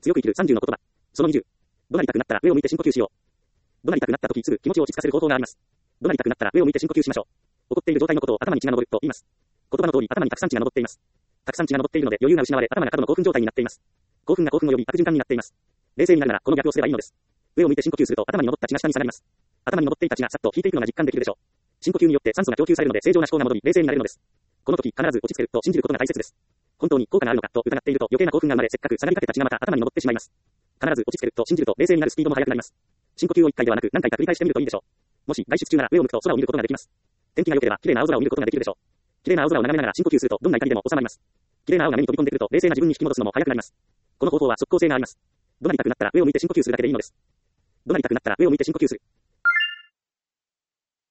強く生きる30の言葉。その20。怒鳴りたくなったら上を向いて深呼吸しよう。怒鳴りたくなった時すぐ気持ちを落ち着かせる方法があります。怒鳴りたくなったら上を向いて深呼吸しましょう。怒っている状態のことを頭に血が上ると言います。言葉の通り頭にたくさん血が上っています。たくさん血が上っているので余裕が失われ頭が過度の興奮状態になっています。興奮が興奮を呼び悪循環になっています。冷静になるならこの逆をすればいいのです。上を向いて深呼吸すると頭に上った血が下に下がります。頭に上っていた血がさっと引いていくのが実感できるでしょう。深呼吸によって酸素が供給されるので正常な思考が戻り冷静になれるのです。この時必ず落ち着けると信じることが大切です。本当に効果があるのかと疑っていると余計な興奮が生まれせっかく下がりかけた血がまた頭に上ってしまいます。必ず落ち着けると信じると冷静になるスピードも速くなります。深呼吸を1回ではなく何回か繰り返してみるといいでしょう。もし外出中なら上を向くと空を見ることができます。天気が良ければ綺麗な青空を見ることができるでしょう。綺麗な青空を眺めながら深呼吸するとどんな怒りでも収まります。綺麗な青が目に飛び込んでくると冷静な自分に引き戻すのも早くなります。この方法は即効性があります。怒鳴りたくなったら上を向いて深呼吸するだけでいいのです。怒鳴りたくなったら上を向いて深呼吸する。